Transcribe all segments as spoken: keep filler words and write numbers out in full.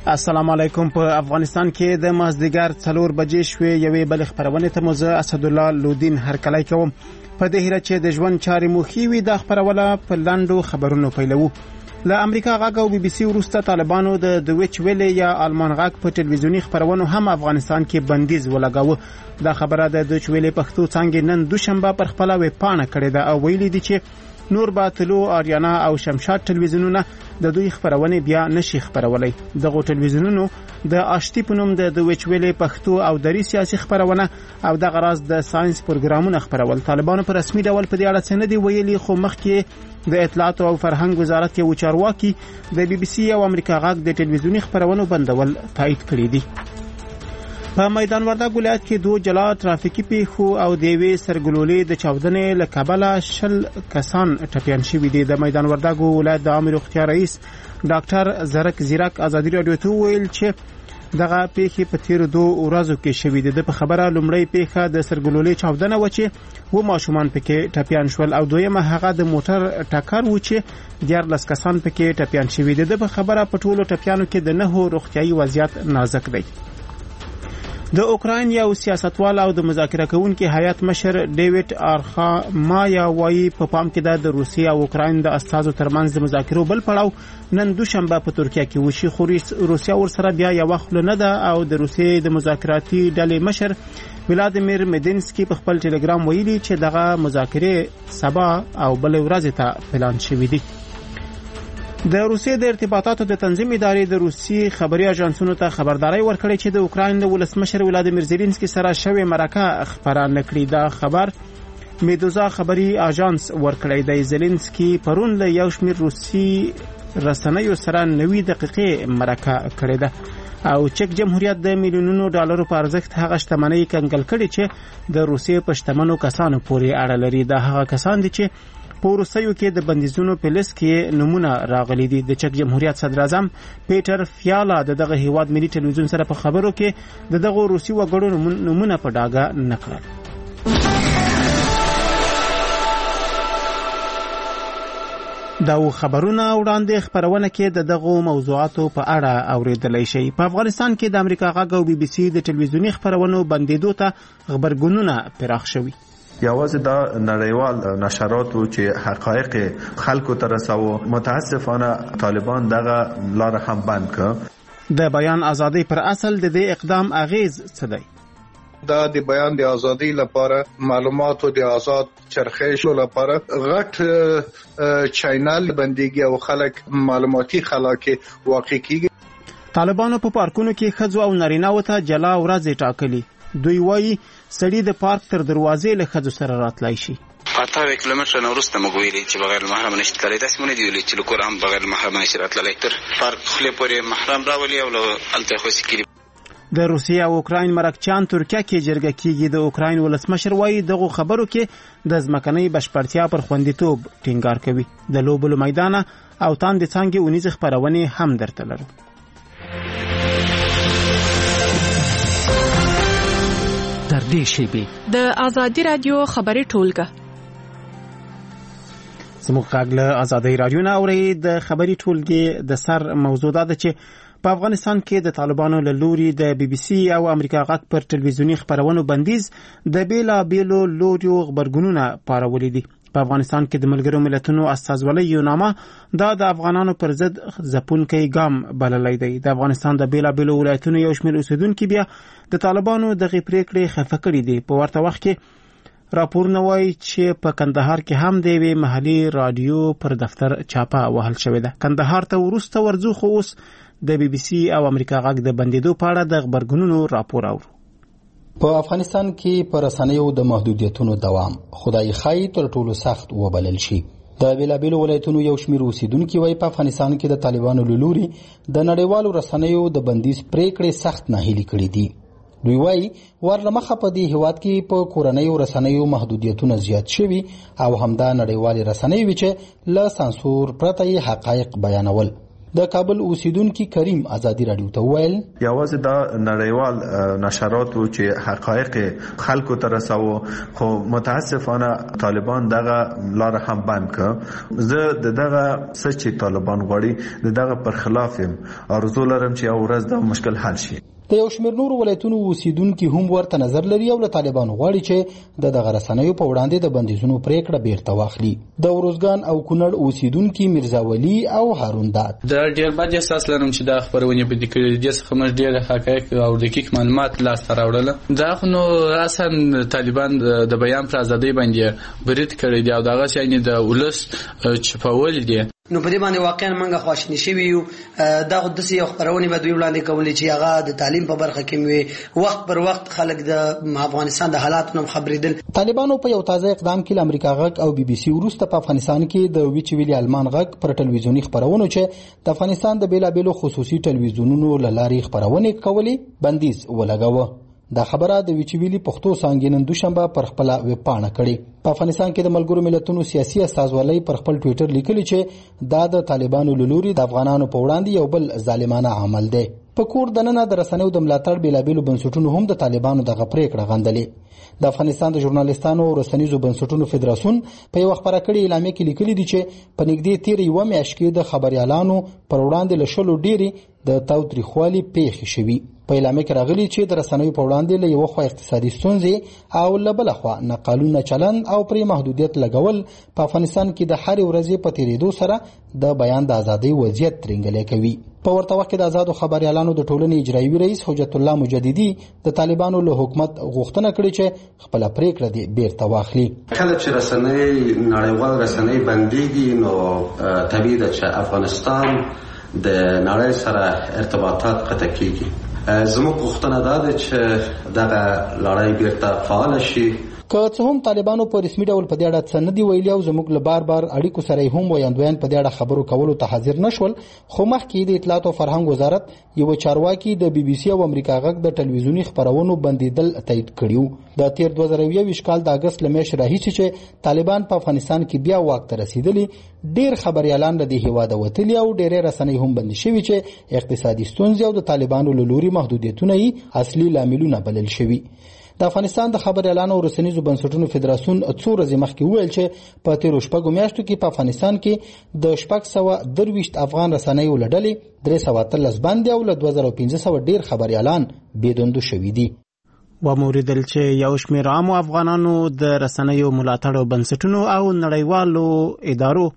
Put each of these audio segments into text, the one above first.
السلام علیکم. په افغانستان کې د مازدیګر څلور بجې شوې یوې بل خبرونه ته موزه اسدالله لودین هرکلی کوم. په دې هیله چې د ژوند چارې مو ښې وي د خبرونه په لاندو خبرونو پیلوو. له امریکا غږ او بي بي سي وروسته طالبانو د دویچ ویلې یا آلمان غږ په ټلویزیوني خبرونو هم افغانستان کې بندیز ولګاوه. دا خبره د دویچ ویلې پښتو څانګې نن دوشنبه پر خپل ویبپاڼه کړې ده او ویلي دي چې نور با تلو آریانا او شمشاد ټلویزیونونه د دوی خبرونه بیا نشي خبرولای. دغه ټلویزیونونو د آشتی په نوم د دویچ ویلې پښتو او دری سیاسي خبرونه او د غراز د ساينس پروګرامونه خبرول. طالبانو په رسمي ډول په دې اړه څه نه دی ویلي، خو مخکې د اطلاعات او فرهنګ وزارت یو چارواکي د بي بي سي او امریکا غږ د ټلویزیوني خبرونو بندول تایید کړی دی. په میدان وردګ ولایت کې دوه جلا ترافیکي پیښو او د یوې سرګلولې د چاودنې له کبله شل کسان ټپیان شوي دي. د میدان وردګ ولایت د عامه روغتیا رئیس ډاکټر زرک زیرک ازادي راډیو ته ویل چې دغه پیښې په تیر دوه ورځو کې شوي دي. د په خبره لومړی پیښه د سرګلولې چاودنه و چې و ماشومان پکې ټپیان شول او دویمه هغه د موټر ټکر و چې دیارلس کسان پکې ټپیان شوي دي. د په خبره په ټولو ټپیانو کې د نهو روغتیايي وضعیت نازک دی. د اوکراین یو سیاستوال او د مذاکره کوونکي هیئت مشر ډیوډ آرخامایا وایي په پام کې د روسیې او اوکراین د استازو ترمنځ د مذاکرو بل پړاو نن دوشنبه په ترکیه کې وشي، خو روسیه ورسره بیا یو وخت نه ده او د روسیې د مذاکراتي ډلې مشر ولادیمیر مدینسکي په خپل ټلګرام ویلي چې دغه مذاکرې سبا او بل ورځ ته پلان شوې دي. د روسیې د ارتباطاتو د تنظیم ادارې د روسي خبري اژانسونو ته خبرداري ورکړې چې د اوکراین د ولسمشر ولادیمیر زيلنسکي سره شوې مرکه خبره نکړي. دا خبر میدوزا خبري اژانس ورکړی دی. زيلنسکي پرون له یو شمېر روسي رسنیو سره نوي دقیقې مرکه کړې ده او چک جمهوریت د میلیونونو ډالرو په ارزښت هغه شتمنۍ کنګل کړي چې د روسیې په شتمنو کسانو پورې اړه لري. دا هغه کسان دي چې په روسیو کې د بندیزونو په لیست کې نمونه راغلي دي. د چک جمهوریت صدر اعظم پیټر فیالا د دغه هیواد ملي ټلویزیون سره په خبرو کې د دغه روسي وګړو نمونه په ډاګه نکړل. دا خبرونه وړاندې خبرونه کې د دغه موضوعاتو په اړه اوریدلای شي. په افغانستان کې د امریکا غږ او بي بي سي د ټلویزیوني خبرونو بندیدو ته خبرګونونه پراخ شوي. یوازې دا نړیوال نشراتو چې حقایق خلکو ته رساو، متاسفانه طالبان دغه لار هم بند کړ. د بیان ازادي پر اصل د دې اقدام اغیز څه دی؟ دا د بیان د ازادي لپاره، معلوماتو د آزاد چرخېشو لپاره غټ چینل بنديږي او خلک معلوماتي خلاکه واقع کیږي. طالبانو په پارکونو کې خځو او نارینه‌و ته جلا ورځ ټاکلي. دوی وایي سړی د پارک تر دروازې له خځو سره راتلای شي. اته کیلومتره نو وروسته موږ ویلي چې بغیر محرم نشي تللی. تاسو مونږ دی ویلي چې لکور هم بغیر محرم نشي راتللی، تر پارک خله پورې محرم راولي او الته خو سکري. د روسیې او اوکراین مرکچیان ترکیه کې جرګه کیږي. د اوکراین ولسمشر وایي دغه خبرو کې د ځمکنۍ بشپړتیا پر خوندیتوب ټینګار کوي. د لوبلو میدان او تاند څنګه اونیز خبرونه هم درته لرو. در دې شیبه د ازادي رادیو خبري ټولګه زموږ غږ له ازادي رادیو نه اوري. د خبري ټولګې د سر موضوع ده چې په افغانستان کې د طالبانو له لوري د بي بي سي او امریکا غږ پر ټلویزیوني خبرونو بندیز د بیلا بیلو لوريو خبرګونونه پارولې دي. په افغانستان کې د ملګرو ملتونو استازولۍ یونامه دا د افغانانو پر ضد ځپونکی ګام بللی دی. د افغانستان د بیلا بیلو ولایتونو یو شمېر اوسیدونکي بیا د طالبانو دغه پریکړې خفه کړي دي. په ورته وخت کې راپورونه وایي چې په کندهار کې هم د یوې محلي رادیو پر دفتر چاپه وهل شوې ده. کندهار ته وروسته ورځو، خو اوس د بي بي سي او امریکا غږ د بندیدو په اړه د خبرګونونو راپور اورو. په افغانستان کې پر رسنیو د محدودیتونو دوام خدای خای تر ټولو سخت وبلل شي. د بیلابیلو ولایتونو یو شمېر اوسیدونکي وایي په افغانستان کې د طالبانو له لوري د نړیوالو رسنیو د بندیز پریکړې سخت ناهیلي کړي دي. دوی وایي ورلمخه په دې هیواد کې په کورنیو رسنیو محدودیتونه زیات شوي او همدا نړیوالې رسنۍ وي چې له سانسور پرته یې حقایق بیانول. د کابل اوسیدونکو کریم ازادي رادیو ته ویل یوازې دا نړیوال نشراتو چې حقایق خلکو ته رساو خو متاسفانه طالبان دغه لار هم بند کړ. زه د دغه سچ طالبان غواړي د دغه پر خلاف يم ارزو لرم چې یو ورځ دا مشکل حل شي. د یو شمېر نورو ولایتونو اوسیدونکو هم ورته نظر لري او له طالبانو غواړي چې د دغه رسنیو په وړاندې د بندیزونو پریکړه بیرته واخلي. د وروزګان او کونړ اوسیدونکو مرزا ولی او هارون داد د ډیر بد احساس لرم چې دا خبرونه په دې کې د څه خمر ډیر حقایق او دقیق معلومات لاس ته راوړل. دا خو نو اصلا طالبان د بیان پر ازادۍ باندې برید کړی دی او دغه چې د ولس چپاول دي. نو په دې باندې واقعا منګه خواشنی شوی یو. دا خو د سې یو خبرونه به دوی وړاندې کولې چې هغه د تعلیم په برخه کې وي وخت پر وخت خلک د افغانستان د حالاتو نم خبرېدل. طالبانو په یو تازه اقدام کې امریکا غږ او بي بي سي وروسته په افغانستان کې د ویچ ویلي المان غږ پر ټلویزیونی خبرونو چې د افغانستان د بیلابېلو خصوصي ټلویزیونونو لارې خبرونه کولې بندیز ولګاوه. دا خبره د ویچویلی پښتو څنګه نن دوشنبه پر خپل ویب پاڼه کړې. په افغانستان کې د ملګرو ملتونو سیاسي استازولۍ پر خپل ټوئیټر لیکلي چې دا د طالبانو لوري د افغانانو په وړاندې یو بل ظالمانه عمل دی. په کور دننه د رسنیو د ملاتړ بیلابېلو بنسټونو هم د طالبانو دغه پریکړه غندلې. د افغانستان د ژورنالیستانو او رسنیزو بنسټونو فدراسیون په یو خبره کړې اعلامیه کې لیکلي دي چې په نږدې تیر یو میاشت کې د خبريالانو پر وړاندې له شلو ډېری د تاوتریخوالي پیښې شوي. په اعلامیه کې راغلي چې د رسنیو په وړاندې له یو خوا اقتصادي ستونزې او له بل خوا نقالونه چلن او پرې محدودیت لګول په افغانستان کې د هر ورځې په تیریدو سره د بیان د ازادۍ وضعیت ترنګلې کوي. په ورته وخت کې د آزادو خبريالانو د ټولنې اجرایي رئیس حجت الله مجددي د طالبانو له حکومت غوښتنه کړې چې خپل پریکړه دې بیرته واخلي. کله چې رسنۍ نړیوال رسنۍ بنديږي نو طبیعي ده چې افغانستان د نړۍ سره ارتباطات قطع کیږي. زموږ غوښتنه ده چې دغه لړۍ بیرته فعال شي. که څه هم طالبانو په رسمي ډول په دې اړه څه نه دی ویلي او زموږ له بار بار اړیکو سره هم ویاندویان په دې اړه خبرو کولو ته حاضر نشول، خو مخکې د اطلاعات او فرهنګ وزارت یو چارواکي د بي بي سي او امریکا غږ د ټلویزیونی خبرونو بندیدل تایید کړیو. د تیر دوه زره یو کال د اگست لمیش راهیسي چې طالبان په افغانستان کې بیا واک ته رسیدلی، ډیر خبريالان د هیواد وتلی او ډیره رسنۍ هم بند شوي چې اقتصادي ستونزې او د طالبانو له لوري محدودیتونه یې اصلي لاملونه بلل شوي. د افغانستان د خبريالانو او رسنیزو بنسټونو فدراسیون څو ورځې مخکې وویل چې په تیرو شپږو میاشتو کې په افغانستان کې د شپږ سوه درویشت افغان رسنیو له ډلې درې سوه اتلس بندي او له دوه زره پنځه سوه ډیر خبريالان بېدندو شوي دي. وموریدل چې یو شمېر عامو افغانانو د رسنیو ملاتړو بنسټونو او نړیوالو ادارو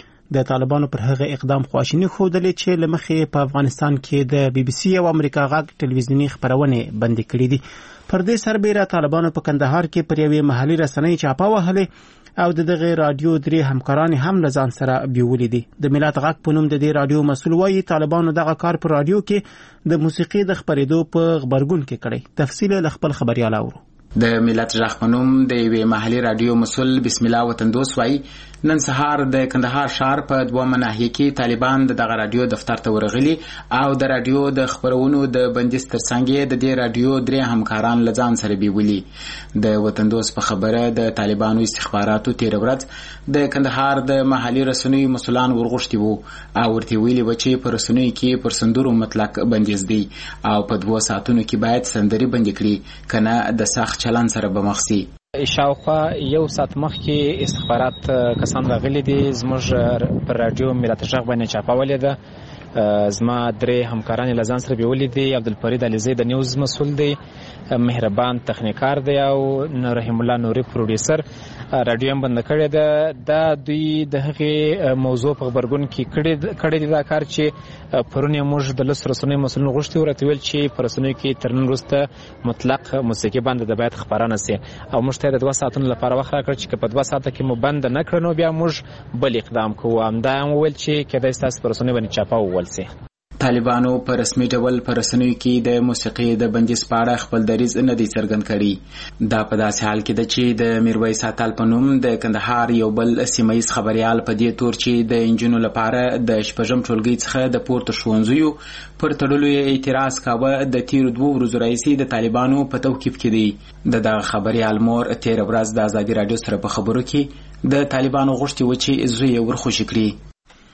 د طالبانو پر هغه اقدام خواشینی ښودلې چې له مخې په افغانستان کې د بي بي سي او امریکا غږ ټلویزیونی خبرونه بندي کړې دي. پر دې سربېره طالبانو په کندهار کې پر یوې محلي رسنۍ چاپه وهلې او د دغه رادیو درې همکاران هم له ځان سره بیولې دي. د ملت غږ په نوم د دې رادیو مسؤل وایي طالبانو دغه کار په رادیو کې د موسیقي د خبرېدو په غبرګون کې کړی. تفصیل له خپل خبريال اورو. د ملت غږ په نوم د یوې محلي رادیو مسؤل بسم الله وطندوس وایي نن سهار د کندهار ښار په دوه ناحیه کې طالبان دغه رادیو دفتر ته ورغلي او د رادیو د خبرونو د بندیز ترڅنګ د دې رادیو درې همکاران له ځان سره بیولي. د وطندوس په خبره د طالبانو استخباراتو تیر ورځ د کندهار د محلي رسنیو مسؤلان ورغوښتي وو او ورته ویلي و چې په رسنیو کې پر سندرو مطلق بندیز دی او په دوه ساعتونو کې باید سندري بندي کړي کنه د سخت چلن سره به مخ شي. شاوخوا یو ساعت مخکې استخبارات کسان راغلي دي زموږ پر رادیو ملت غږ باندې چاپولې ده. زما درې همکاران له ځان سره بیولې دي. عبدالفرید علیزی د نیوز مسؤل دی، مهربان تخنیکار دی او رحیم الله نوري پروډوسر. رادیو هم بند کړی ده. دا دوی د هغې موضوع په غبرګون کې کړی دي دا کار چې پرون یې موږ د لسو رسنیو مسؤلینو غوښتي وو، راته ویل چې په رسنیو کې تر نن وروسته مطلق موسیقي بند ده باید خپرانه سي او موږ ته د دوه ساعتونو لپاره وخت راکړ چې که په دوه ساعته کې مو بند نه کړه نو بیا موږ بل اقدام کوو. همدا هم وویل چې کېدای ستاسو په رسنیو باندې چاپه وول سي. طالبانو په رسمي ډول په رسنیو کې د موسیقي د بندیز په اړه خپل دریځ نه دی څرګند کړی. دا په داسې حال کې ده چې د میرویس اتل په نوم د کندهار یو بل سیمه ییز خبريال په دې تور چې د انجونو لپاره د شپږم ټولګي څخه د پورته ښوونځیو پر تړلو یې اعتراض کاوه. د تیر دوه ورځو راهیسې د طالبانو په توقیف کې دی. د دغه خبريال مور تیر ورځ د ازادي رادیو سره په خبرو کې د طالبانو غوښتي و چې زوی یې ورخوشي کړي.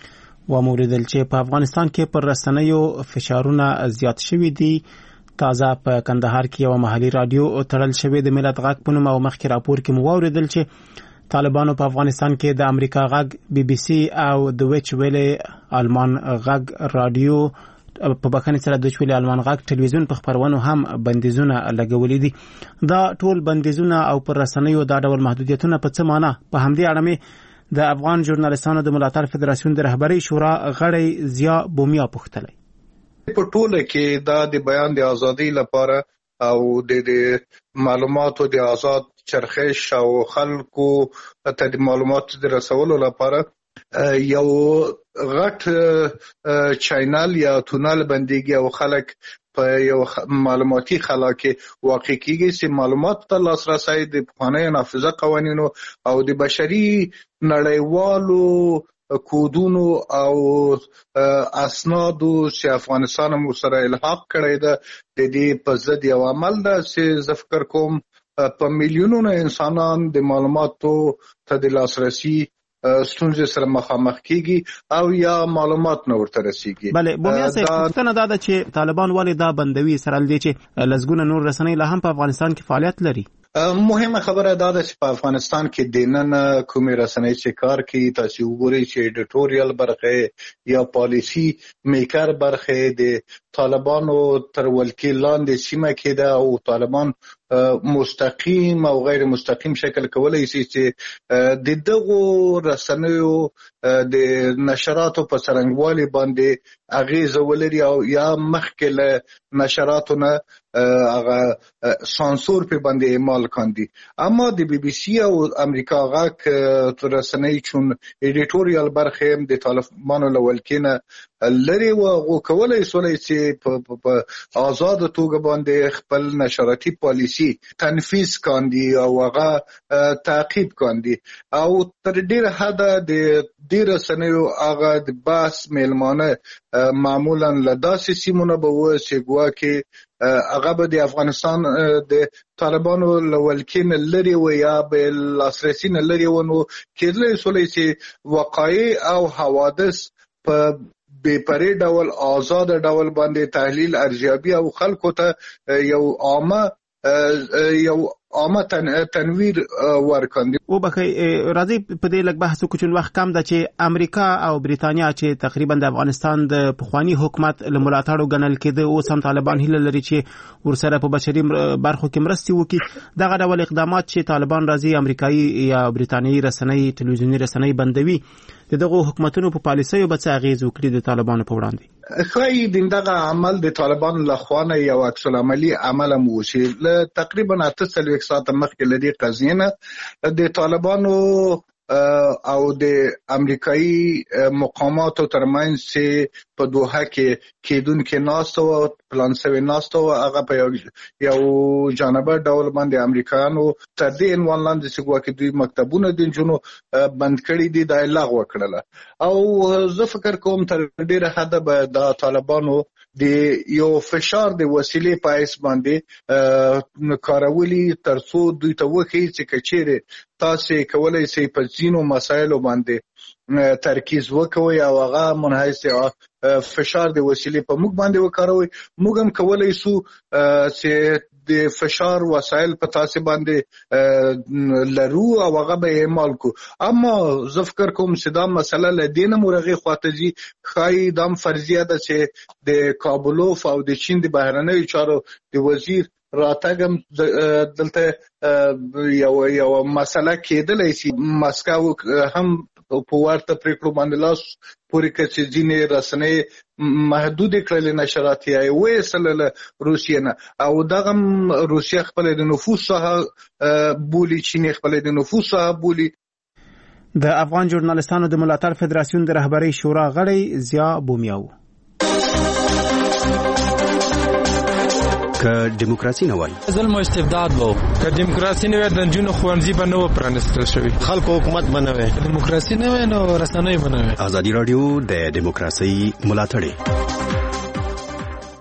و موریدل چې په افغانستان کې پر رسنیو فشارونه زیات شوي دي. تازه په کندهار کې یو محلي رادیو تړل شوی د ملت غږ په نوم او مخکې راپور کې مو واوریدل چې طالبانو په افغانستان کې د امریکا غږ بي بي سي او د ویچ ویلې آلمان غږ رادیو په بخښنې سره د ویچ ویلې آلمان غږ ټلویزیون په خبرونو هم بندیزونه لګولي دي. دا ټول بندیزونه او پر رسنیو دا ډول محدودیتونه په څه معنی؟ په همدې اړه مې د افغان ژورنالستانو د ملاتړ فدراسیون د رهبرۍ شورا غړی ضیا بومیا پوښتلی. په ټوله کې دا د بیان د ازادۍ لپاره او د معلوماتو د آزاد چرخش او خلکو ته د معلوماتو د رسولو لپاره یو غټ چینل یا تونل بنديږي او خلک په یو معلوماتي خلا کې واقع کیږي چې معلومات ته لاسرسي د قانوني نافذه قوانینو او د بشري نړیوالو کودونو او اسنادو چې افغانستان هم سره الحاق کړی ده د دې په ضد یو عمل ده چې زه فکر کوم په میلیونونو انسانان د معلوماتو ته د لاسرسي ستونزې سره مخامخ کیږي او یا معلومات نه ورته رسیږي. بله بومیا صاحب پوښتنه دا ده چې طالبان ولې دا بندوي سره دې چې لسګونه نور رسنۍ لا هم په افغانستان کې فعالیت لري؟ مهمه خبره دا ده چې په افغانستان کې د نن کومې رسنۍ چې کار کوي تاسو وګورئ چې ایډیټوریال برخه یا پالیسی میکر برخه د طالبانو تر ولکې لاندې سیمه کې ده او طالبان مستقیم او غیر مستقیم شکل کولای شي چې د دغو رسنیو د نشراتو په څرنګوالي باندې اغیزه ولري او یا مخکې له نشراتو نه هغه سانسور په باندې اعمال کاندي. اما د بي بي سي او امریکا غاک رسنۍ چون ایډیټوریال برخه هم د طالبانو لولکینه لري او غو کولای سولای چې په آزاد توګه باندې خپل نشراتي پالیسی تنفیذ کاندي او هغه تعقیب کاندي او تر ډیره حد د ډیره سنیو هغه د باس میلمانه معمولا لداسې سیمونه به و چې ګواکې هغه به د افغانستان د طالبانو لولکین لري و یا به لاسرسي نه لري و نو کېدلی سولای چې وقایع او حوادث په بے پرې ډول آزاد ډول باندې تحلیل ارزیابي او خلکو ته یو عامه یو عامه تنویر ورکاندي. او بخی راځي په دې لږ بحث وکړو چې وخت کم ده چې امریکا او بریتانیا چې تقریبا د افغانستان د پخوانی حکومت له ملاتړو ګڼل کېده اوس هم طالبان هیله لري چې ورسره په بشري برخو کې مرستې وکړي. دغه ډول اقدامات چې طالبان راځي امریکایي یا بریتانیایي رسنۍ ټلویزیوني رسنۍ بندوي د دغه حکومتونو په پالیسیو به څه اغیز وکړي د طالبانو په وړاندې؟ خای دغه عمل د طالبانو لخوا نه یو عکس العملي عمل مو شي تقریبا اته څلوېښت ساعته مخکې لدی قضیه نه د طالبانو او د امریکایي مقاماتو ترمنځ چې په دوحه کې کېدونکې ناست او پلان شوی ناست او هغه په یو جانبه ډول باندې امریکایانو تر دې عنوان لاندې چې ګواکې دوی مکتبونه د نجونو بند کړي دي دا لغوه کړله او زه فکر کوم تر ډیره حده به د طالبانو د یو فشار د وسیلې په اساس باندې کارولي ترڅو دوی ته وخی چې کچېره تاسو کولای شئ په ځینو مسایلو باندې ترکیز وکوي او هغه منحیث فشار د وسیلې په موږ باندې وکاروي. موږ هم کولای شو چې د فشار وسایل په تاسو باندې لرو او هغه به اعمال کو. اما زه فکر کوم چې دا مسله لدینه مرغه خاطري خای دام فرضیه ده چې د کابلوف او د چین د بهرنیو چارو د وزیر راتګم دلته یو یو مسله کېدلای شي. مسکو هم په ورته پریکړو باندې لاس پورې کړي ځینې رسنۍ محدود کړل نشرات یې وېسل روسیه نه او دغه روسیه خپل د نفوذ سره بولی چین خپل د نفوذ سره بولی. د افغان ژورنالستانو د ملاتړ فدراسیون د رهبرۍ شورا غړی ضیا بومیا. که دیموکراسي نه وای ظلم او استبداد وو، که دیموکراسي نه وای د جنونو خوانځي به نه و پرانستل شوی، خلکو حکومت به نه وای، دیموکراسي نه وای نو رسنۍ به نه وای. ازادي رادیو د دیموکراسي ملاتړ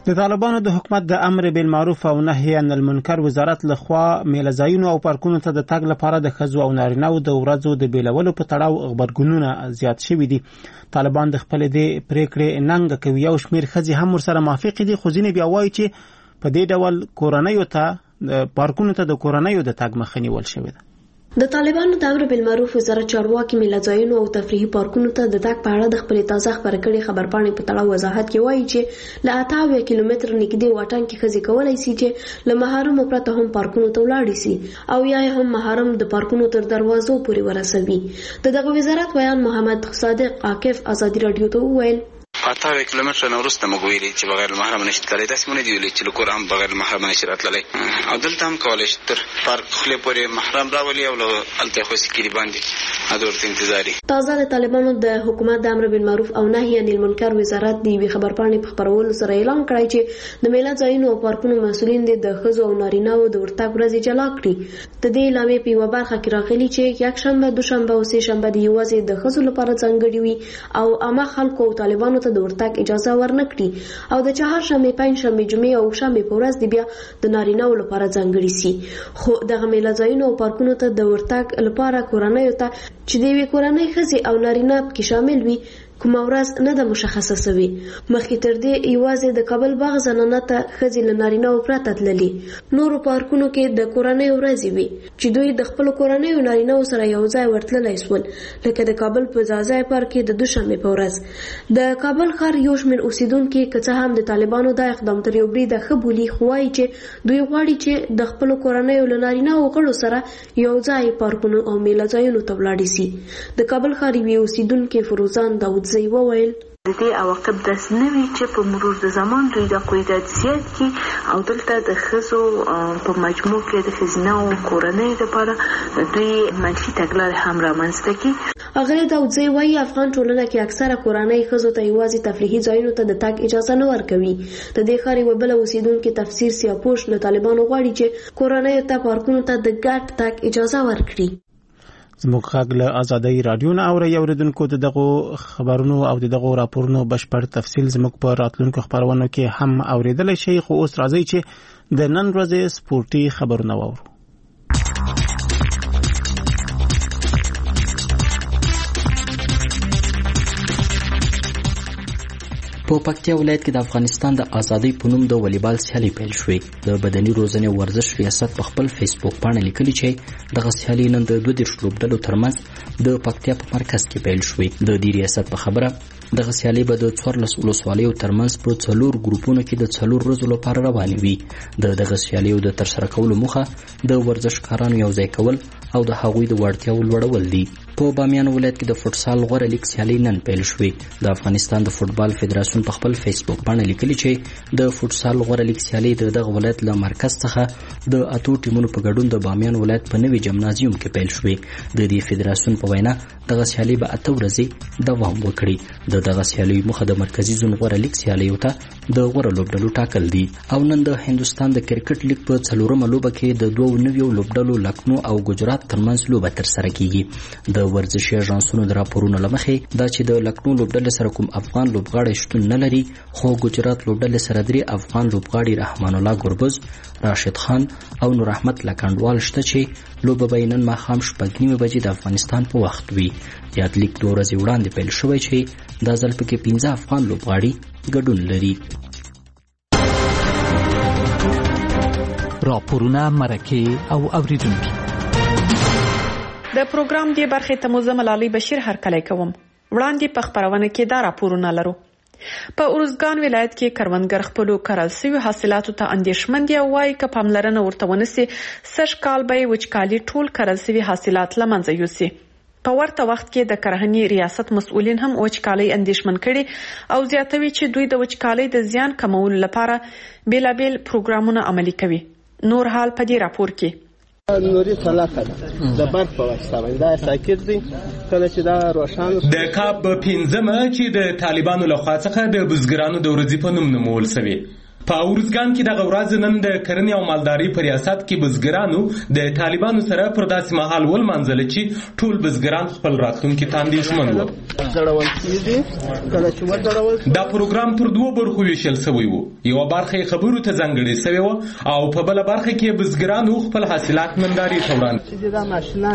د طالبانو د حکومت د امر بالمعروف او نهي عن المنکر وزارت لخوا میله‌ځایونو او پارکونو ته د تګ لپاره د ښځو او نارینه‌و د ورځو د بیلولو په تړاو غبرګونونه زیات شوي دي. طالبان د خپلې دې پریکړې ننګه کوي. یو شمېر ښځې هم ورسره موافق دي، خو ځینې بیا وایي چې په دې ډول کورنیو ته پارکونو ته د کورنیو د تګ مخه نیول شوې ده. د طالبانو د امر بالمعروف وزارت چارواکي میله‌ځایونو او تفریحي پارکونو ته د تګ په اړه د خپلې تازه خبرې کړې خبرپاڼې په تړاو وضاحت کې وایي چې له اته اویا کیلومتر نږدې واټن کې ښځې کولی شي چې له محارمو پرته هم پارکونو ته ولاړې شي او یا هم محارم د پارکونو تر دروازو پورې ورسوي. د دغه وزارت ویان محمد صادق عاکف ازادي رادیو ته وویل اته اویا کیلومتره نه وروسته موږ ویلي چې بغیر له محرمه نشي تللی. داسې مو نه دي ویلي چې له کوره هم بغیر له محرمه نشي راتللی، او دلته هم کولی شي تر پارک خولې پورې محرم راولي او له هلته یې خوسي کلي باندې هغه ورته انتظار وي. تازه د طالبانو د حکومت د امر بالمعروف او نهي عن المنکر وزارت د یوې خبرپاڼې په خپرولو سره اعلان کړی چې د میله‌ځایونو او پارکونو مسؤلین دي د ښځو او نارینه‌و د ورتګ ورځې جلا کړي. د دې اعلامیې په یوه برخه کې راغلي چې یکشنبه، دوشنبه او سه شنبه د یوازې د ښځو لپاره ځانګړي وي او عامه خلکو او طالبانو ته د ورتګ اجازه ورنکړي او د چهارشنبې، پنجشنبې، جمعې او شنبې په ورځ د بیا د نارینه‌و لپاره ځانګړي سي. خو دغه میله‌ځایونو او پارکونو ته د ورتګ لپاره کورنیو ته چې د یوې کورنۍ ښځې او نارینه پکې شامل وي کومه ورځ نه ده مشخصه سوې. مخکې تر دې یوازې د کابل باغ زنانه ته ښځې له نارینه‌و پرته تللي. نورو پارکونو کې د کورنیو ورځې وي چې دوی د خپلو کورنیو نارینه‌و سره یو ځای ورتللی سول، لکه د کابل په ځاځی پارک کې د دوشنبې په ورځ. د کابل ښار یو شمېر اوسیدونکي که څه هم د طالبانو دا اقدام تر یو بریده ښه بولي، خو وایي چې دوی غواړي چې د خپلو کورنیو له نارینه‌و غړو سره یو ځای پارکونو او میله‌ځایونو ته ولاړې سي. د کابل ښار یوې اوسیدونکي فروزان داود زی وویل د دې عواقب داسې نه وي چې په مرور د زمان دوی د قیودات زیات کړي او دلته د ښځو په مجموع کې د ښځینه او کورنۍ لپاره دوی منفي تګلارې هم رامنځته کړي. اغلی داودزی وایي افغان ټولنه کې اکثره کورنۍ ښځو ته یوازې تفریحي ځایونو ته د تګ اجازه نه ورکوي. د دې ښار یوه بله اوسیدونکې تفسیر سیاپوش له طالبانو غواړي چې کورنیو ته پارکونو ته د ګډ تګ اجازه ورکړي. زموږ غږ له ازادۍ رادیو نه اورئ. اوریدونکو د دغو خبرونو او د دغو راپورونو بشپړ تفصیل زموږ په راتلونکو خبرونو کې هم اوریدلی شئ. خو اوس راځئ چې د نن ورځې سپورټي خبرونه واورو. په پکتیا ولایت کې د افغانستان د ازادۍ په نوم د والیبال سیالي پیل شوې. د بدني روزنې ورزش ریاست په خپل فیسبوک پاڼه لیکلي چې دغه سیالي نن د دوه دېرش لوبډلو ترمنځ د پکتیا په مرکز کې پیل شوې. د دې ریاست په خبره دغه سیالي به د څوارلس ولسوالیو ترمنځ په څلور ګروپونو کې د څلور ورځو لپاره روانې وي. د دغه سیالیو د ترسره کولو موخه د ورزشکارانو یوځای کول او د هغوی د وړتیاو لوړول دي. په بامیان ولایت کې د فوټسال غوره لیګ سیالي نن پیل شوې. د افغانستان د فوټبال فدراسیون په خپل فیسبوک باندې لیکلي چې د فوټسال غوره لیګ سیالي د دغه ولایت له مرکز څخه د اتو ټیمونو په ګډون د بامیان ولایت په نوي جمنازیوم کې پیل شوې. د دې فدراسیون په وینا دغه سیالي به اته ورځې دوام وکړي. د دغه سیالي موخه د مرکزي زون غوره لیګ سیالیو ته د غوره لوبډلو ټاکل دي. او نن د هندوستان د کرکټ لیګ په څلورمه لوبه کې د دوو نویو لوبډلو لکنو او ګجرات ترمنځ لوبه ترسره کیږي. د ورزشي اژانسونو د راپورونو له مخې دا چې د لکنو لوبډلې سره کوم افغان لوبغاړی شتون نه لري، خو ګجرات لوبډلې سره درې افغان لوبغاړي رحمان الله ګربز، راشد خان او نور احمد لکنډوال شته چې لوبه به نن ماښام شپږ نیمې بجې د افغانستان په وخت وي. یاد لیک دوه ورځې وړاندې پیل شوی چې دا ځل پکې پنځه افغان لوبغاړي ګډون لري. راپورونه، مرکې او اوریدونکي د پروګرام دی برخه ته مو زملالي بشیر هرکلی کوم. وړاندې په خبرونه کې دا راپورونه لرو. په ارزګان ولایت کې کروندګر خپلو کرل شوي حاصلاتو ته اندېښمن دي او وایي که پاملرنه ورته ونشي سږ کال به یې وچکالي ټول کرل شوي حاصلات له منځه یوسي. په ورته وخت کې د کرهنې ریاست مسؤلین هم وچکالۍ اندېښمن کړي او زیاتوي چې دوی د وچکالۍ د زیان کمولو لپاره بیلابیل پروګرامونه عملي کوي. نور حال په دې راپور کې نوري ثلاثه د برق په واسطه باندې دا ساکت دي کله چې دا روښانه د کاب پنځمه چې د طالبانو لخوا څخه د بزګرانو د ورځې په نوم نومول شوی. په اورزګان کې دغه ورځ نن د کرنې او مالدارۍ په ریاست کې بزګرانو د طالبانو سره پر داسې مهال ولمانځل چې ټول بزګران خپل راتلونکي ته اندېښمن وو. دا پروګرام پر دوو برخو ویشل سوی وو. یوه برخه یې خبرو ته ځانګړې سوې وه او په بله برخه کې بزګرانو خپل حاصلات نندارې ته وړاندې. دا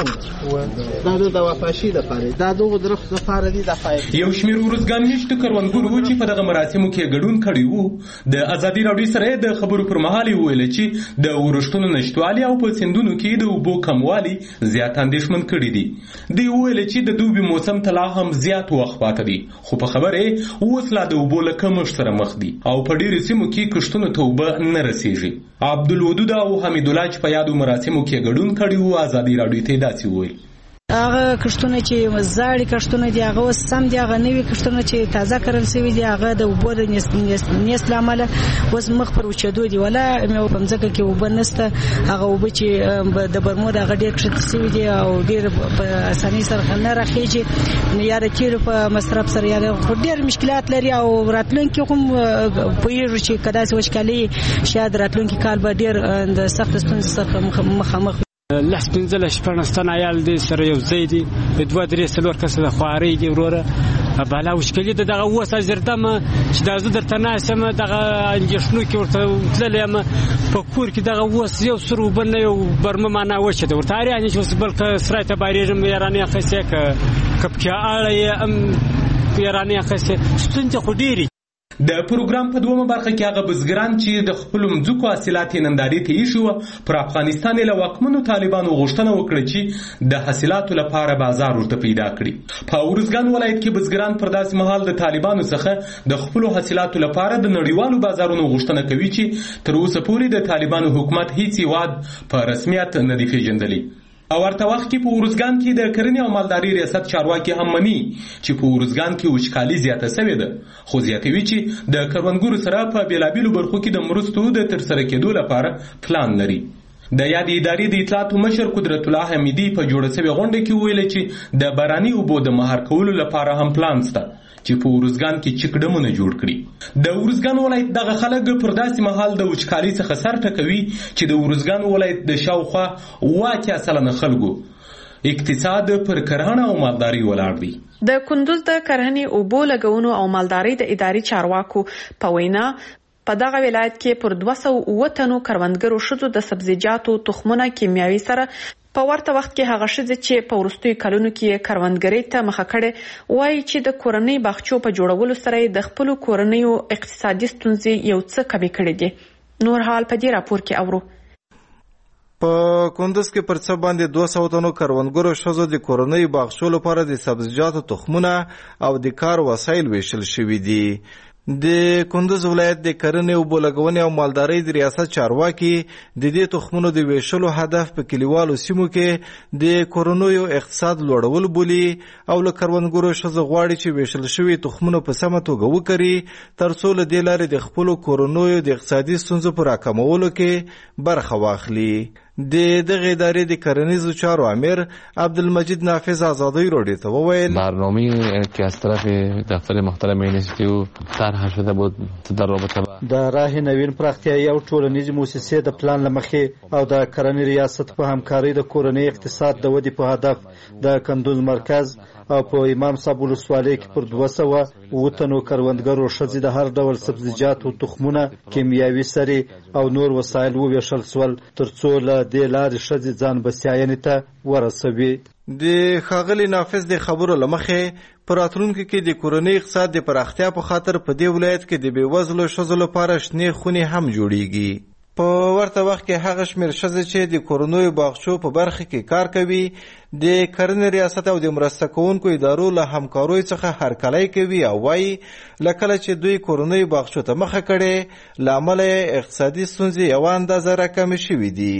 ماشینان دا د وفاشي دپاره دا دغو درختو دپاره دي. یو شمېر ورزګان میشتو کروندګرو وو چې په دغه مراسمو کې ګډون کړی وو. د ازادي راډیو سره د خبرو پر مهال یې وویل چې د ورښتونو نشتوالي او په سیندونو کې د اوبو کموالي زیات اندېښمن کړي دي. دوی وویل چې د دوبي موسم ته لا هم زیات وخت پاته دی، خو په خبره یې اوس لا د اوبو له کمښت سره مخ دي او په ډېرو سیمو کې کښتونو ته اوبه نه رسېږي. عبدالودود او حمیدالله چې په یادو مراسمو کې ګډون کړي وو ازادي راډیو ته یې داسې وویل: هغه کښتونه چې زاړي کښتونه دي هغه اوس سم دي، هغه نوي کښتونه چې تازه کرل سوي دي هغه د اوبو د نیست له امله اوس مخ پر وچېدو دي. ولا په مځکه کې اوبه نشته، هغه اوبه چې د برمو د هغه ډېر کښته سوي دي او ډېر په اسانۍ سره نه راخېږي، یا د تیلو په مصرف سره یا ډېر مشکلات لري او راتلونکي هم پوهېږو چې که داسې وچکالي شاید راتلونکي کال به ډېر د سختو ستونزو څخه مخامخ. لس پنځه شپږ تن عیال دي سره یو ځای دي، دوه درې څلور کسه د خوارۍ دي وروره. بالا وشکلي ده دغه اوس زردمه چې دا زه درته ناست یم دغه اندېښنو کې ورته تللی یم په کور کې دغه اوس یو سر اوبه نه یو برمه معنا وچه ده ورته اریانې چې اوس بل که سرای ته بارېږم یارانې اخیستې که پکې اړه یې هم یارانې اخیستې ستونزې خو ډېرې. د پروګرام په دومره برخه کې هغه بزګران چې د خپل مځکو حاصلات نندارې ته ایښي وو پر افغانستان له واکمنو طالبانو غوښتنه وکړه چې د حاصلاتو لپاره بازار ورته پیدا کړي. په اورزګان ولایت کې بزګران پر داسې مهال د طالبانو څخه د خپل حاصلاتو لپاره د نړیوالو بازارونو غوښتنه کوي چې تر اوسه پورې د طالبانو حکومت هیڅ هیواد په رسمیت نه دی پیژندلی. او ورته وخت کې په اورزګان کې د کرنې او مالدارۍ ریاست چارواکي هم مني چې په اورزګان کې وچکالي زیاته سوې ده، خو زیاتوي چې د کروندګرو سره په بېلابېلو برخو کې د مرستو د ترسره کېدو لپاره پلان لري. د یادې ادارې د اطلاعاتو مشر قدرت الله حمیدي په جوړه سوې غونډه کې ویل چې د باراني اوبو د مهار کولو لپاره هم پلان شته چې په اورزګان کې چک ډمونه جوړ کړي. د اورزګان ولایت دغه خلک پر داسې مهال د وچکالۍ څخه سر ټکوي چې د اورزګان ولایت د شاوخوا اوه اتیا سلنه خلکو اقتصاد پر کرهڼه او مالدارۍ ولاړ دی. د کندوز د کرهڼې اوبو لګونو او مالدارۍ د ادارې چارواکو په وینا په دغه ولایت کې پر دوه سوه اووه تنو کروندګرو ښځو د سبزیجاتو تخمونه کیمیاوي سره په ورته وخت کې هغه ښځې چې په وروستیو کلونو کې کروندګرۍ ته مخه کړې وایي چې د کورنۍ باغچو په جوړولو سره یې د خپلو کورنیو اقتصادي ستونزې یو څه کمې کړې دي. نور حال په دې راپور کې اورو. په کندوز کې پر څه باندې دوه سوه تنو کروندګرو ښځو د کورنۍ باغچو لپاره د سبزیجاتو تخمونه او د کار وسایل ویشل شوي دي. د کندوز ولایت د کرنې اوبو لګونې او مالدارۍ د ریاست چارواکي د دې تخمونو د ویشلو هدف په کلیوالو سیمو کې د کورنیو اقتصاد لوړول بولي او له کروندګرو ښځو غواړي چې ویشل شوي تخمونه په سمه توګه وکري تر څو له دې لارې د خپلو کورنیو د اقتصادي ستونزو په راکمولو کې برخه واخلي. د دغه ادارې د کرنیزو چارو امیر عبدالمجید نافذ آزادی راډیو ته وویل برنامه‌ای که از طرف دفتر محترم اینستیتیو طرح شده بود در رابطه با د راه نوین پراختیایي او ټولنیزې موسسې د پلان له مخې او د کرنې ریاست په همکارۍ د کورنۍ اقتصاد د ودې په هدف د کندوز مرکز او په امام صاحب ولسوالۍ کې پر دوه سوه اووه تنو کروندګرو ښځې د هر ډول سبزیجاتو تخمونه کیمیاوي سرې او نور وسایل وویشل سول تر څو له دې لارې ښځې ځان بسیاینې ته ورسوي. د ښاغلي نافذ د خبرو له مخې په راتلونکي کې د کورنۍ اقتصاد د پراختیا په خاطر په دې ولایت کې د بېوزلو ښځو لپاره شنې خونې هم جوړیږي. په ورته وخت کې هغه شمېر ښځې چې د کورنیو باغچو په برخه کې کار کوي د کرنې ریاست او د مرسته کوونکو ادارو له همکاریو څخه هرکلی کوي او وایي له کله چې دوی کورنیو باغچو ته مخه کړې له امله اقتصادي ستونزې یوه اندازه راکمې شوي دي.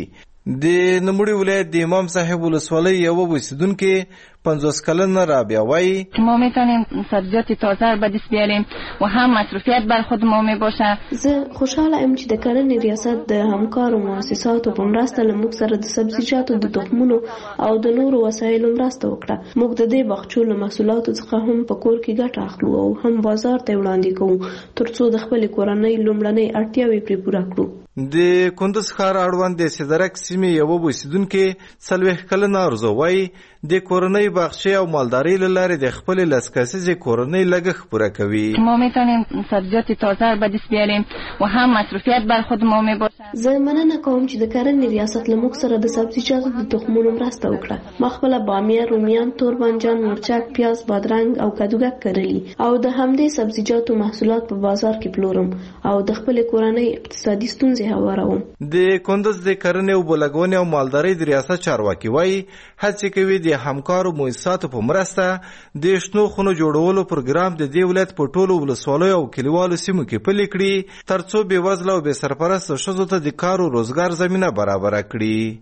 د نوموړي ولایت د امام صاحب ولسوالۍ یوه اوسیدونکې پنځوس کلنه رابعه وایي ما میتونیم سبزیجات تازه به دست بیاریم و هم مصرفیت بر خود ما میباشه. زه خوشحاله ام چې د کرنې ریاست د همکارو مؤسساتو په مرسته له موږ سره د سبزیجاتو د تخمونو او د نورو وسایلو مرسته وکړه. موږ د دې باغچو له محصولاتو څخه هم په کور کې ګټه اخلو او هم بازار ته وړاندې کوو ترڅو د خپلې کورنۍ لومړنۍ اړتیاوې پرې پوره کړو. د کندوز ښار اړوند د سدرک سیمې یوه اوسیدونکې څلوېښت کلنه ارزو وایي د کورنۍ باغچې او مالدارۍ له لارې د خپلې لس کسیزې کورنۍ لګښت پوره کوي. ما میتونیم سبزیجات تازه به دست بیاریم و هم مصرفیت بر خود ما میباشه. زه مننه کوم چې د کرنې ریاست له موږ سره د سبزیجاتو د تخمونو مرسته وکړه. ما خپله بامیه، رومیان، تور بانجان، مرچک، پیاز، بادرنګ او کدوګک کرلي او د همدې سبزیجاتو محصولات په بازار کې پلورم او د خپلې کورنۍ اقتصادي ستونزې هواروم. د کندوز د کرنې او بلګونې او مالدارۍ د ریاست چارواکي وایي هڅې کوي د همکارو مؤسساتو په مرسته د شنو خونو جوړولو پروګرام د دې ولایت په ټولو ولسوالیو او کلیوالو سیمو کې پلي کړي ترڅو بېوزله او بې سرپرسته ښځو ته د کار او روزګار زمینه برابره کړي.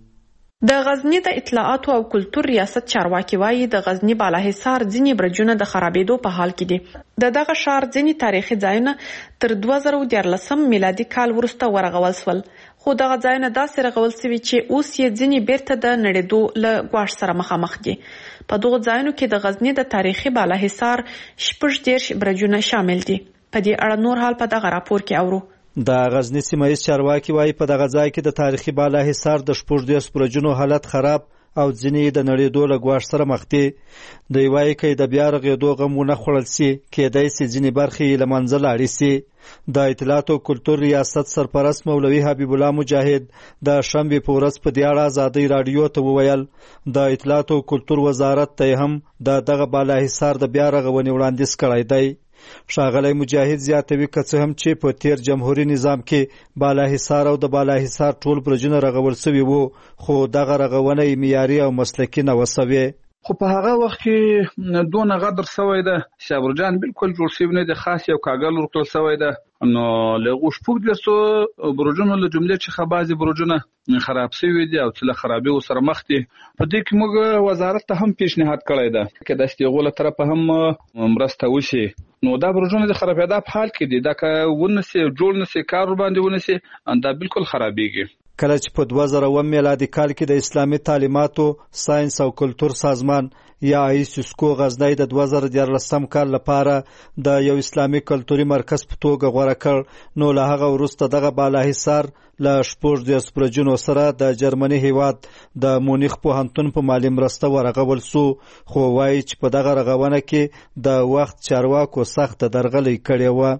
د غزنی د اطلاعاتو او کلتور ریاست چارواکي وایي د غزنی بالاحصار ځینې برجونه د خرابېدو په حال کې دي. د دغه ښار ځینې تاریخي ځایونه تر دوه زره دیارلسم میلادي کال وروسته ورغول شول خو دغه ځایونه داسې رغول شوي چې اوس یې ځینې بیرته د نړېدو له ګواښ سره مخامخ دي. په دغو ځایونو کې د غزنی د تاریخي بالاحصار شپږ دېرش برجونه شامل دي. په دې اړه نور حال په دغه راپور کې اورو. د غزنی سیمایي چارواکي وایي په دغه ځای کې د تاریخي بالاحصار د شپږ دېرش برجونو حالت خراب او ځینې د نړېدو له ګواښ سره مخ دي. دوی وایي که د بیا رغېدو غم ونه خوړل سي کیدای سي ځینې برخې یې له منځه لاړې سي. د اطلاعات او کلتور ریاست سرپرست مولوي حبیب الله مجاهد د شنبې په ورځ په دې اړه ازادۍ راډیو ته وویل د اطلاعات او کلتور وزارت ته هم د دغه بالاحصار د بیا رغونې وړاندیز کړی دی. ښاغلی مجاهد زیاتوي که څه هم چې په تیر جمهوري نظام کې بالاحصار او د بالاحصار ټول برجونه رغول سوي وو خو دغه رغونه یې معیاري او مسلکي نه وسوې. خو په هغه وخت کې دونه غدر سوی ده چې برجان بالکل جوړ شوي نه دي، خاص یو کاغل ورکړل سوی ده. نو له هغو شپږ دېرشو برجونو له جملې څخه بعضې برجونه خراب شوي دي او چې له خرابې سره مخ دي. په دې کې موږ وزارت ته هم پیشنهاد کړی ده که د استیغو له طرفه هم مرسته وشي. نو دا برجونه د خرابېدا په حال کې دي، دا که ونسي جوړ نسي کار ورباندې ونسي دا بالکل خرابېږي. کله چې په دوه زره اووم میلادي کال کې د اسلامي تعلیماتو ساینس او کلتور سازمان یا ایسوسکو غزنی د دوه زره دیارلسم کال لپاره د یو اسلامي کلتوري مرکز په توګه غوره کړ نو له هغه وروسته دغه بالاحصار له شپږ دېرش برجونو سره د جرمني هیواد د مونیخ پوهنتون په مالي مرسته ورغول سو خو وایي چې په دغه رغونه کې د وخت چارواکو سخته درغلۍ کړې وه.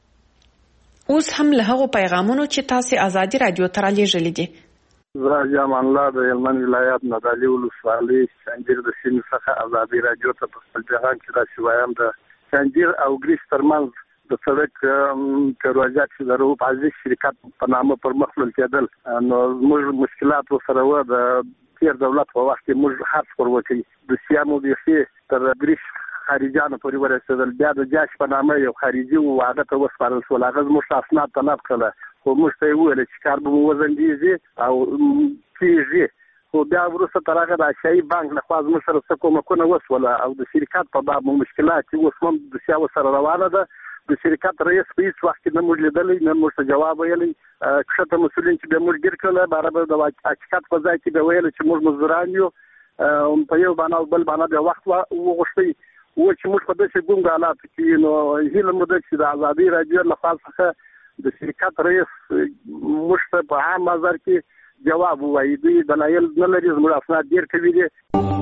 اوس هم له هغو پیغامونو چې تاسې ازادي راډیو ته رالیږلي دي. زه امان الله د هلمند ولایت نادعلي ولسوالۍ شنجیر د سیمې څخه ازادي راډیو ته په خپل پیغام کې داسې وایم د شنجیر او ګریس ترمنځ د سړک پروژه چې د روپ عزیز شرکت په نامه پر مخ وړل کېدل نو موږ مشکلات ورسره وه. د تیر دولت په وخت کې موږ هڅه پر وکړي د سیامو بیخي تر ګریس خارجانو پورې ورسېدل. بیا د جاش په نامه یو خارجي واده ته وسپارل شول. هغه زموږ اسناد طلب کړله خو موږ ته یې وویل چې کار به مو وځنډېږي او کېږي. خو بیا وروسته تر هغه د اشیایي بانک لخوا زموږ سره څه کومکونه وشوله او د شرکت په باب مو مشکلات چې اوس هم دوسیه ورسره روانه ده. د شرکت رئیس په هېڅ وخت کې نه موږ لیدلی نه موږ ته جواب ویلی. کښته مسؤلین چې بیا موږ ګیر کړله باره به د حقیقت په ځای کې بیا ویل چې موږ مزدوران یو په یو بانا او بل بانا بیا وخت وغوښتی و چې موږ په داسې ګونګ حالاتو کې نو هیله مو ده چې د ازادۍ راډیو له خوا څخه د شرکت رئیس موږ ته په عام بازار کې جواب ووایي. دوی دلایل نه لري، زموږ اسناد ډېر قوي دي.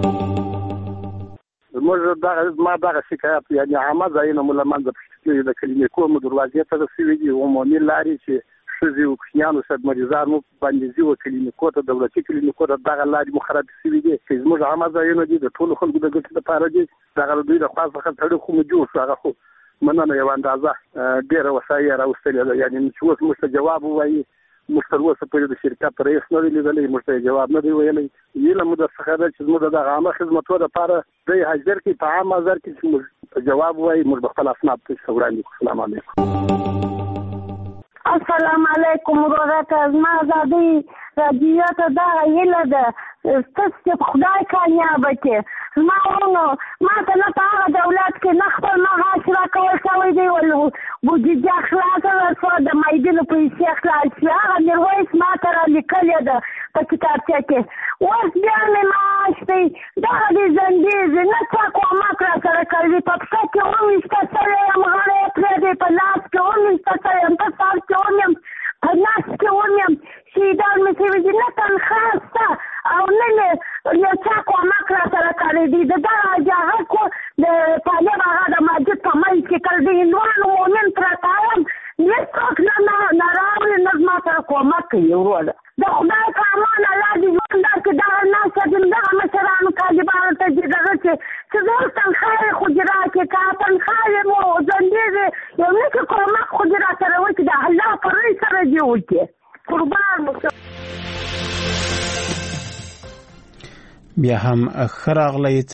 زموږ دغه زما دغه شکایت یعنې عامه ځایونه مو له منځه پشتي کړي، د کلینیکو مو دروازې ته رسوي دي، عمومي لارې چې ښځې او کوچنیانو صد مریضان مو باندې ځي و کلینیکو ته دولتي کلینیکو ته دغه لارې مو خرابې شوي دي چې زموږ عامه ځایونه دي د ټولو خلکو د ګټې لپاره دي. دغه له دوی د خوا څخه سړک خو مو جوړ شو، هغه خو مننه یوه اندازه ډېره وسایي یې راوستلې ده. یعنې چې اوس موږ ته جواب ووایي موږ تر اوسه پورې د شرکت رئیس نه دی لیدلی، موږ ته جواب نه دی ویلی. هیله مو درڅخه ده چې زموږ د دغه عامه خدمتو لپاره دی حاضر کړي په عام بازار کې چې موږ جواب ووایي موږ به خپل اسناد ته وړاندې کړو. السلام علیکم. السلام علیکم ورورک، زما ازادۍ راډیو ته دغه هیله ده ستاسو چې خدای کامیابه کړي. زما ورونو ما ته نه په هغه دولت کې نه خپل معاش راکول شوی دی بودیجه خلاصه شوه د معیدینو پیسې خلاص شوې. هغه میرویس ما ته رالیکلې ده په کتابچه کې. اوس بیا مې معاش دی دغه دې زنګېږي نه څه کومک راسره کوي. په پښه کې وویشته سوی یم غاړه یې پرېږدی په لاس کې وویشته سوی یم په سر کې وم په نس کې وم شهیدان مې شوي دي نه تنخواه شته او نه مې یو چا کومک راسره کړی دی. د دغه جهاد کو د طالب هغه د مسجد په منځ کې کړ د هندوانو مؤمن پرته یم هېڅوک نه راوړي نه زما سره کومک کوي. وروره د خدای په امان الله دې ژوند درکړي. دغه ناسته دې دغه مشرانو طالبانو ته دې دغه چې چې زه تنخواه یې خو دې راکړي که تنخواه یې مو ځنډېږي یو نښې کومک خو دې راسره وکړي د الله په روی سره دې وکړي. قربان مو بیا هم ښه راغلی